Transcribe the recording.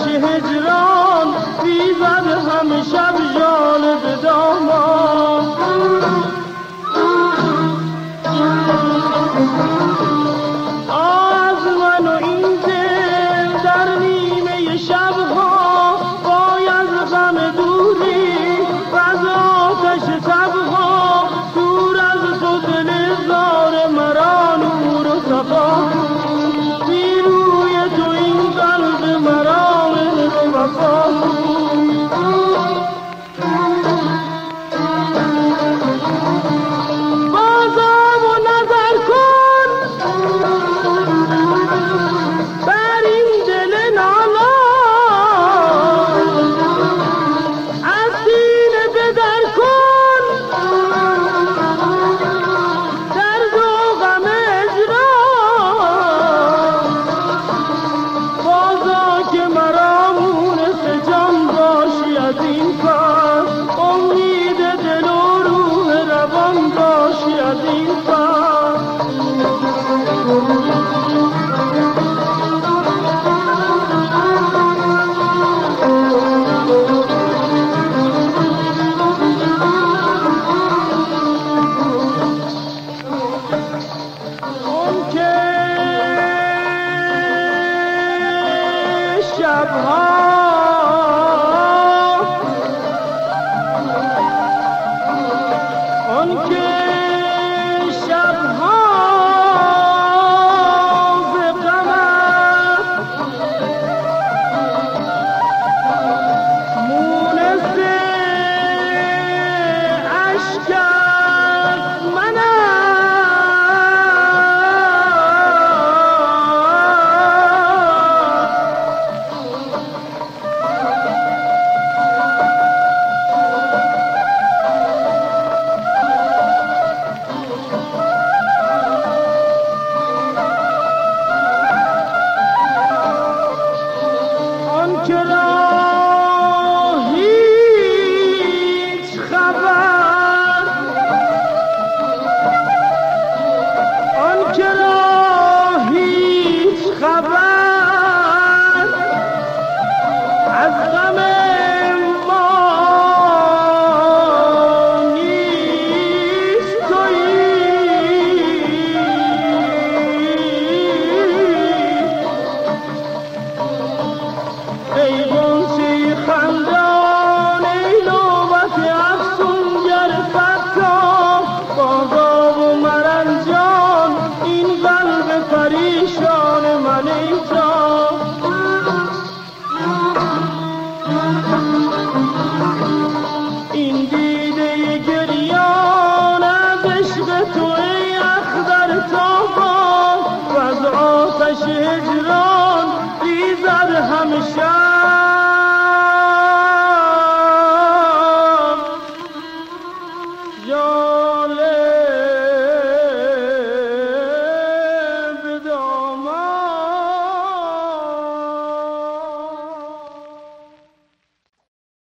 هجران ریزد همه شب جانب دامان. از من و این دل در نیمه شبها باید غم دوری و از آتش تبها دور از تو دل زار مرا نور و صفا بی روی تو این قلب مرا مهر و وفا. بازم و نظر کن بر این دل نالا از سینه بدر کن درد و غم اجرام. بازا که مرا مونس جان باشی از این کار امید دل و روح روان باشی از این کار. اون که شبها اون که شبها ز غمت مونس اشکت منم. آن که را هیچ خبر آن که را هیچ خبر از غم ما نیست تویی. ای غنچه خندان ای نوبت افسونگر فتان بازا و مرنجان این قلب پریشان من ای جان. این دیده گریان از عشق تو ای اخضر تابان و از آتش هجران ریزد همه شب